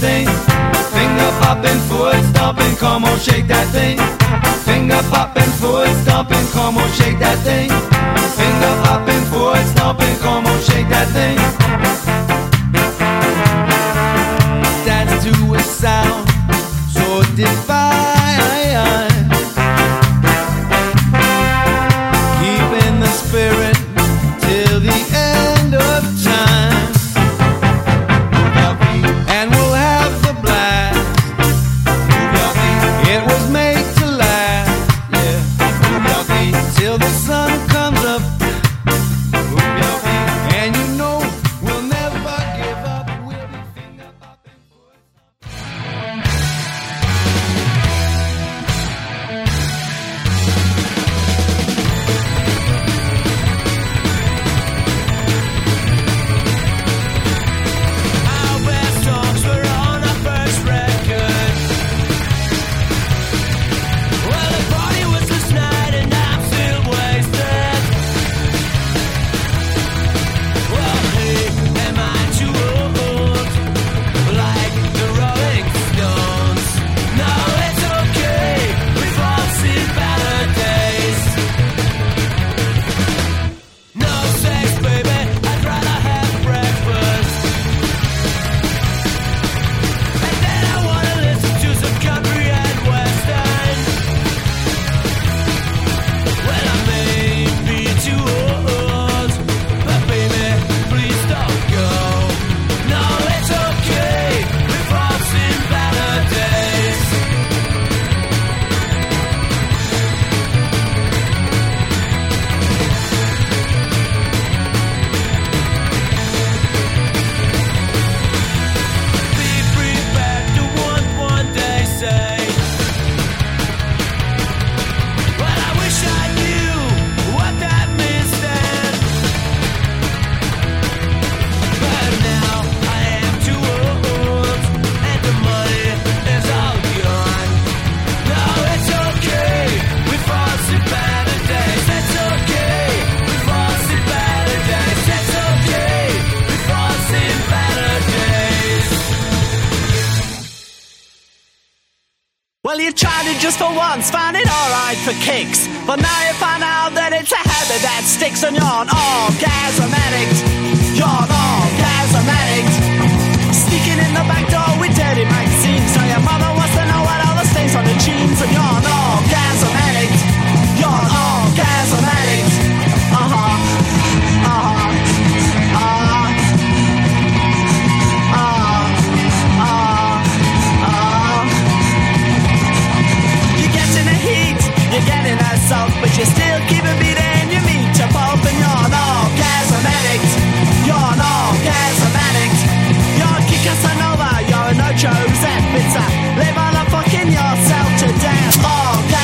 thing. Finger popping, foot stomping, come on, shake that thing. Finger popping, foot stomping, come on, shake that thing. Finger popping, foot stomping, come on, shake that thing. Dance to a sound so divine, keeping the spirit till the end of time. And we'll have the blast. It was made to last, yeah. Till the sun comes up. And you know we'll never give up. We'll be finger popping. Our best songs were on our first record. Well, the party was this night and I'm still wasted. Well, hey, am I too old? Like the Rolling Stones? No, it's okay. We've all seen better days. No sex, baby. I'd rather have breakfast. And then I wanna listen to some country and western. Well, I may be too old, but baby, please don't go. No, it's okay. We've all seen better days. Be prepared to want one day say, well, I wish I knew what that means then. But now I am too old, and the money is all gone. No, it's okay. We've all seen better days. It's okay. We've all seen better days. It's okay. We've all seen better days. Well, you tried it just for once, found it alright for kicks. But now you find out that it's a habit that sticks, and you're an orgasm addict. You're an orgasm addict. Sneaking in the back door with dirty magazines. So your mother wants to know what all the stains on the jeans. And you're an orgasm addict. You're an orgasm addict. You get in the heat, you get in that salt, but you still keep a beating your meat to pulp, and you're an orgasm addict. You're an orgasm addict. You're a Casanova, you're a no Joseph Pizza. Live on a fucking yourself to death. Orgasm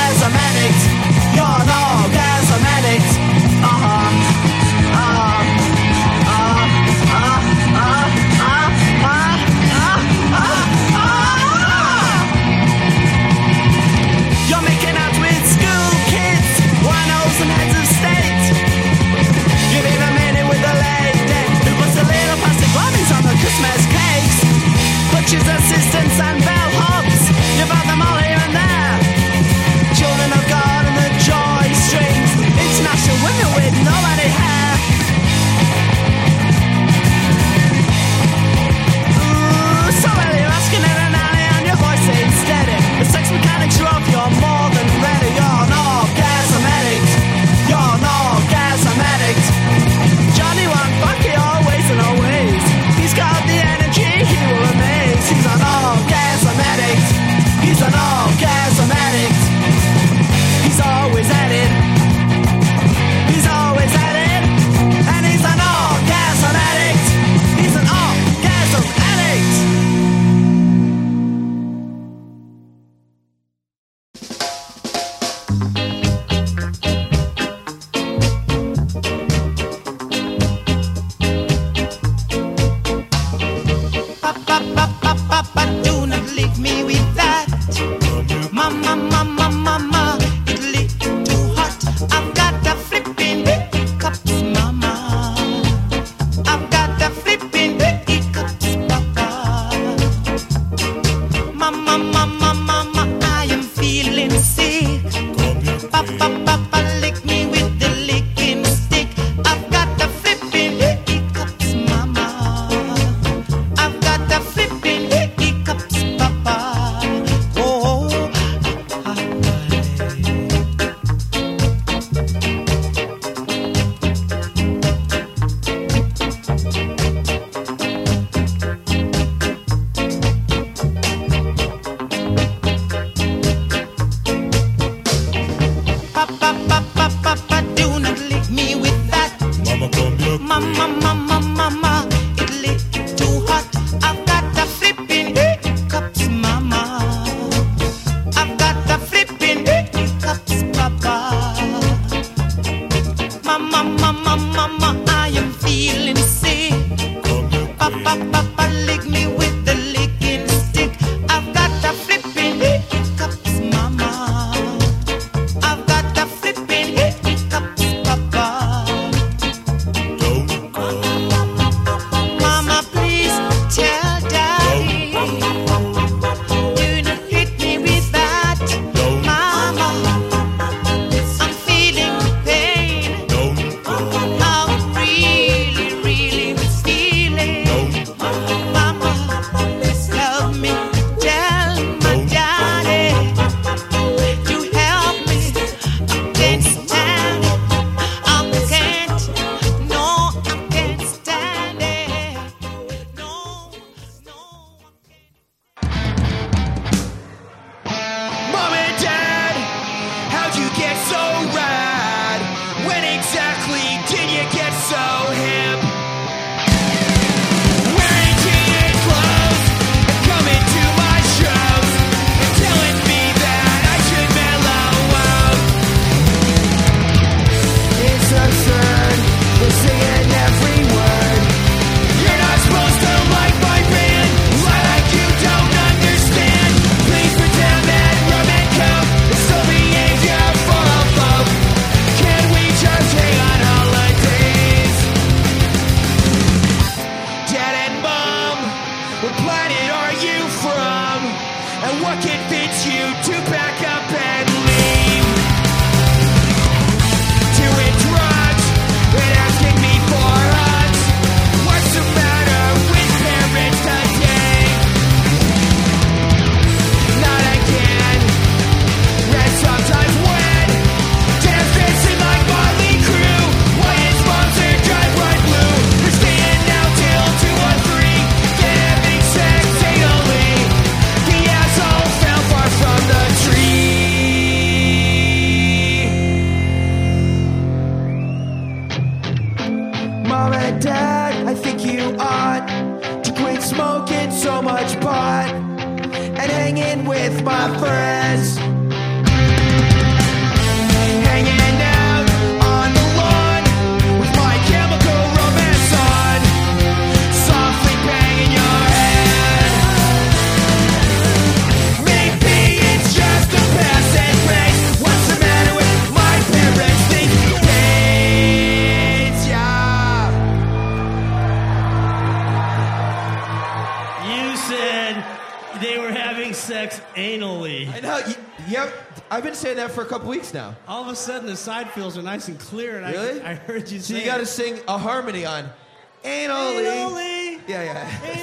For a couple weeks now. All of a sudden, the side fills are nice and clear, and really? I heard you say. So you got to sing a harmony on anally. Anally. Yeah.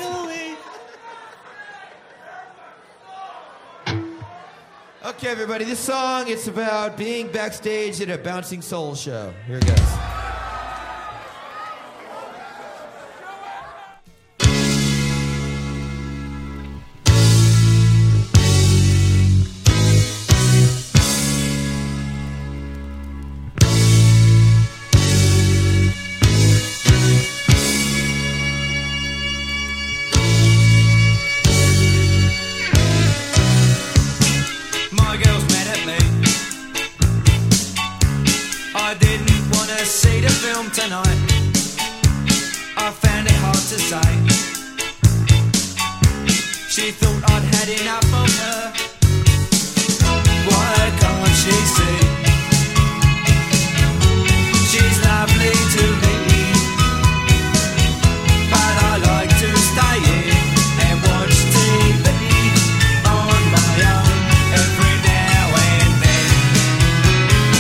Anally. Okay, everybody. This song, it's about being backstage at a Bouncing Soul show. Here it goes. Tonight, I found it hard to say. She thought I'd had enough of her. Why can't she see? She's lovely to me, but I like to stay in and watch TV on my own every now and then.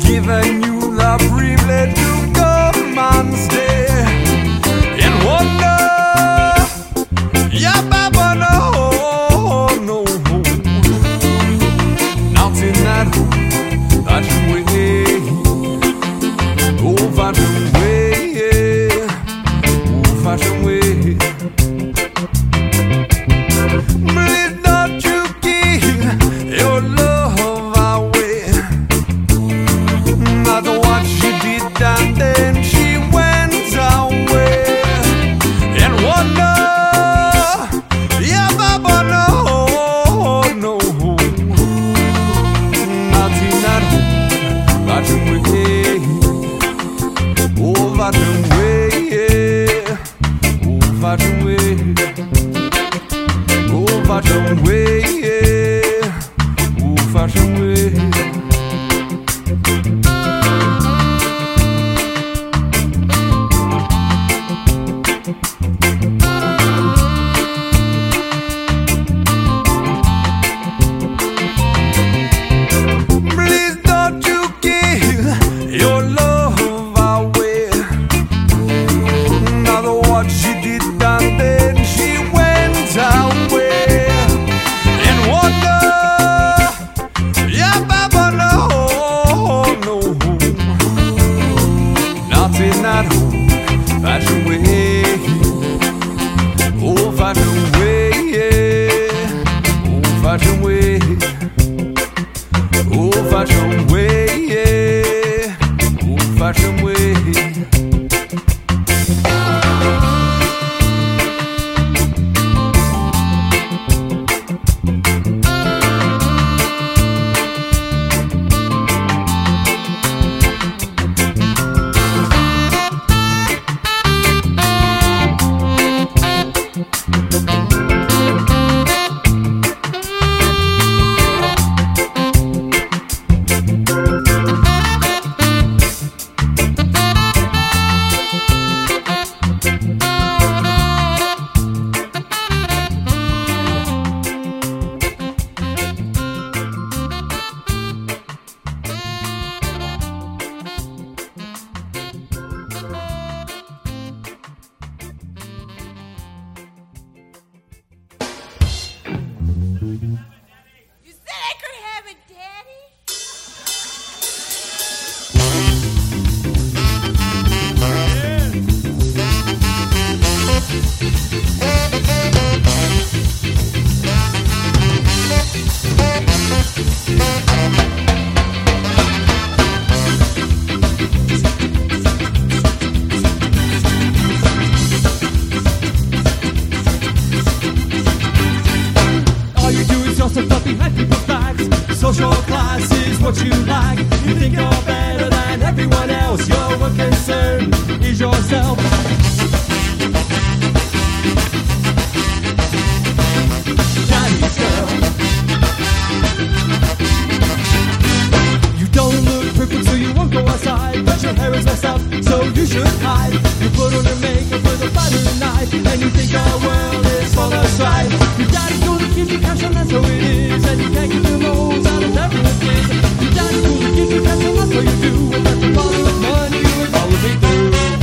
giving you the privilege to come and stay in wonder. Yeah, Baba, no, no, nothing that way, oh, fashion way, oh, fashion way. Please don't you give your love away. Not what she did and then she went away. And wonder, yeah, Baba, no, no, nothing at home, fashion way, oh, fashion way, oh, fashion way. Fashion way, yeah. Ooh, fashion way. Please don't you give your love away. Not what she did and then she went away. At home, fashion way, oh, fashion way, yeah. Oh, fashion way, oh, fashion way, yeah. Oh, fashion way. Social class is what you like. You think you're better than everyone else. Your one concern is yourself. Daddy's girl. You don't look perfect, so you won't go outside. But your hair is messed up, so you should hide. You put on your makeup for the Friday night, and you think the world is full of strife. Your daddy's gonna give you cash, and that's how it is. And you can't get the most out of everyone's kids. Your daddy's gonna give you cash, and that's how you do. And that's the bottle of money you would probably do.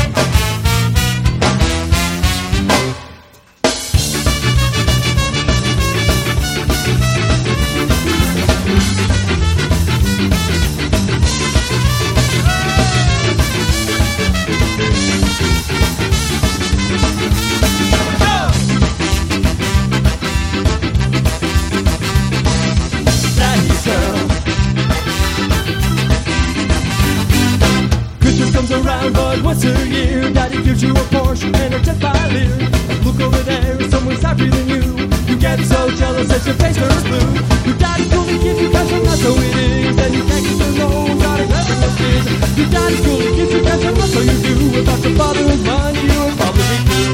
But once a year, Daddy gives you a Porsche and a jet by Lear. Look over there, someone's happier than you. You get so jealous that your face turns blue. Your daddy's gonna give you cash, and that's how it is. And you can't get the loans out of everyone's kids. Your daddy's gonna give you cash, and that's how you do. Without your father's money, you'll probably be through.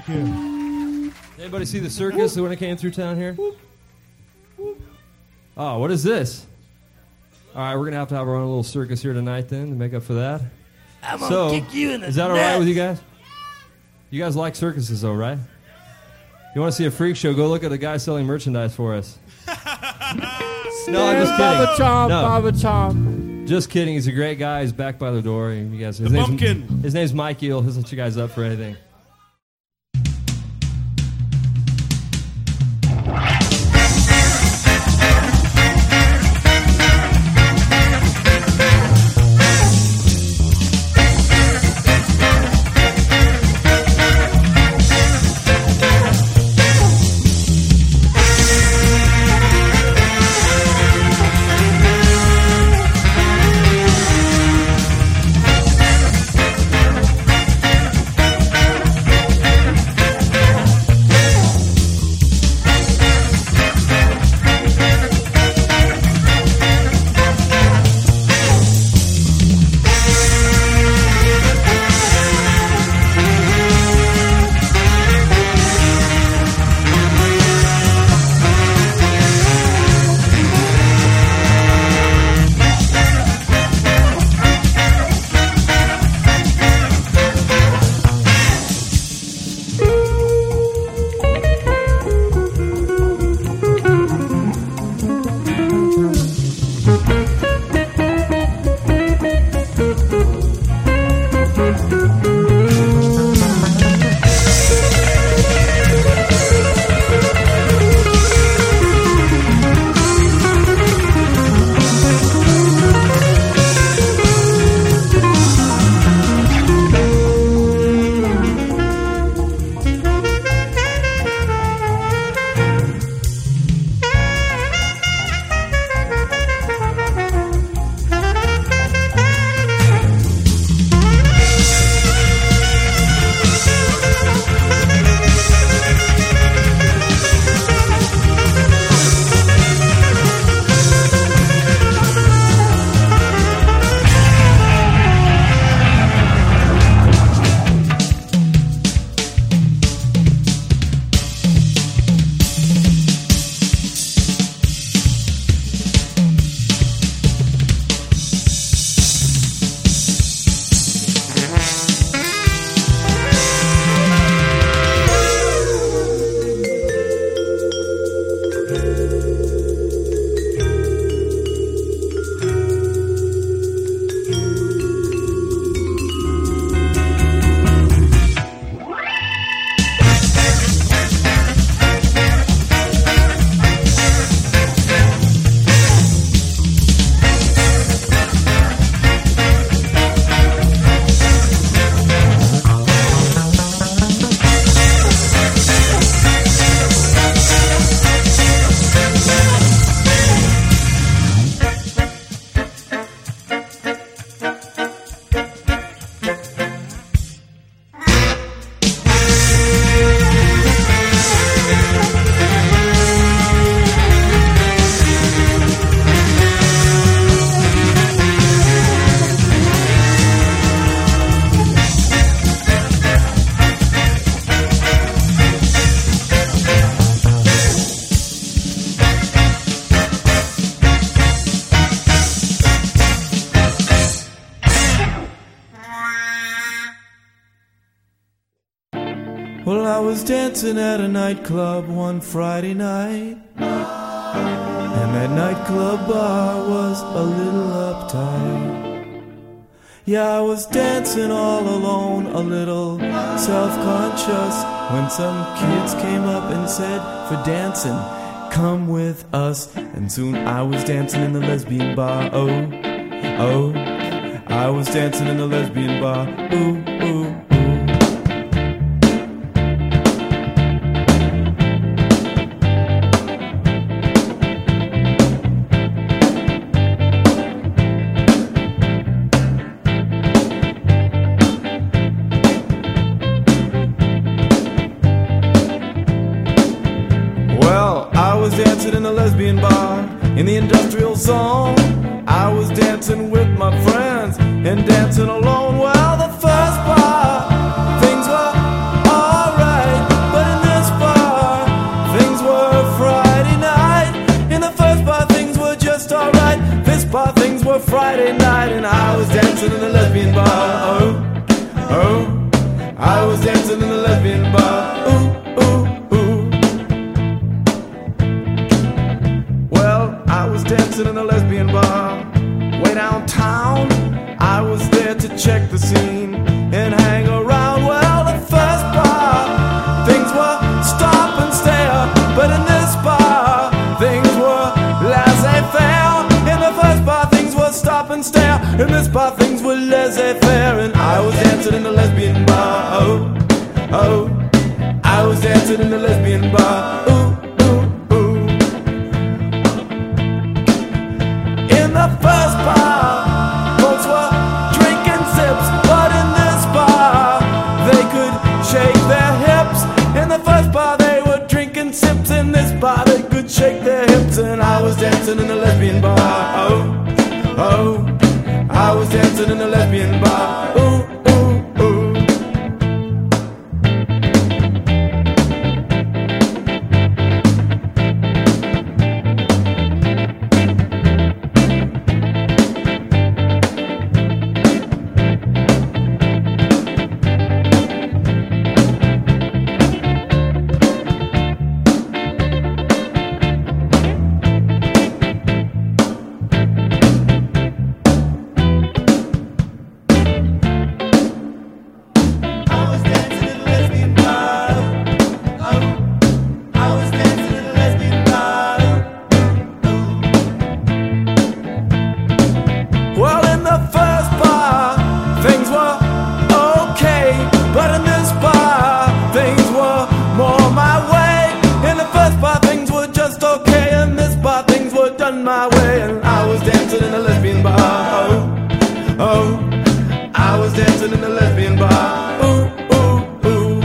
Thank you. Anybody see the circus when it came through town here? Oh, what is this? All right, we're going to have our own little circus here tonight then to make up for that. I'm gonna kick you in the is that all right nuts. with you guys? You guys like circuses though, right? You want to see a freak show, go look at the guy selling merchandise for us. No, I'm just kidding. Baba Chomp. Just kidding. He's a great guy. He's back by the door. You guys, his name's Mike Eel. He'll set you guys up for anything. Well, I was dancing at a nightclub one Friday night, and that nightclub bar was a little uptight. Yeah, I was dancing all alone, a little self-conscious, when some kids came up and said, for dancing, come with us. And soon I was dancing in the lesbian bar, oh, oh. I was dancing in the lesbian bar, ooh, ooh. Dancing in a lesbian bar in the industrial zone. I was dancing with my friends and dancing alone. Well, the first part, things were alright. night and I was dancing in the lesbian bar. Oh, oh, I was dancing in the lesbian bar. Ooh, ooh, ooh. Well, I was dancing in the lesbian bar way downtown. I was there to check the scene and hang around. Well, the first bar, things were stop and stare, but in this bar, things were laissez-faire. In the first bar, things were stop and stare. In this bar, things were laissez-faire, and I was dancing in the lesbian bar. Oh, oh, I was dancing in the lesbian bar. Ooh, ooh, ooh. In the first bar, folks were drinking sips, but in this bar, they could shake their hips. In the first bar, they were drinking sips. In this bar, they could shake their hips, and I was dancing in the lesbian bar. Oh, oh, I was dancing in the lesbian bar. Ooh, ooh, ooh. Well, in the first bar, things were okay, but in this bar, things were more my way. In the first bar, things were just okay, in this bar, things were done my way, and I was dancing in the lesbian bar. Oh, oh, I was dancing in the lesbian bar. Ooh, ooh, ooh.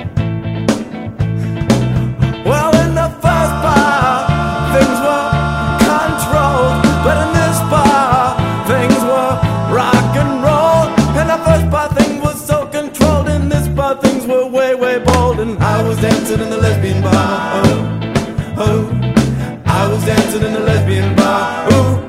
Well, in the first bar, things were controlled, but in this bar, things were rock and roll. In the first bar, things were so controlled. In this bar, things were way, way bold. And I was dancing in the lesbian bar. Oh, oh, I was dancing in the lesbian bar. Ooh,